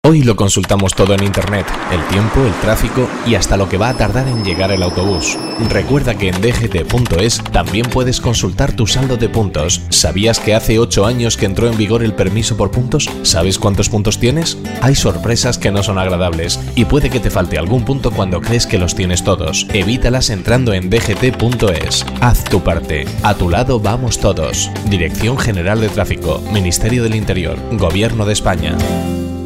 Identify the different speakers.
Speaker 1: Hoy lo consultamos todo en Internet, el tiempo, el tráfico y hasta lo que va a tardar en llegar el autobús. Recuerda que en dgt.es también puedes consultar tu saldo de puntos. ¿Sabías que hace 8 años que entró en vigor el permiso por puntos? ¿Sabes cuántos puntos tienes? Hay sorpresas que no son agradables y puede que te falte algún punto cuando crees que los tienes todos. Evítalas entrando en dgt.es. Haz tu parte. A tu lado vamos todos. Dirección General de Tráfico, Ministerio del Interior, Gobierno de España.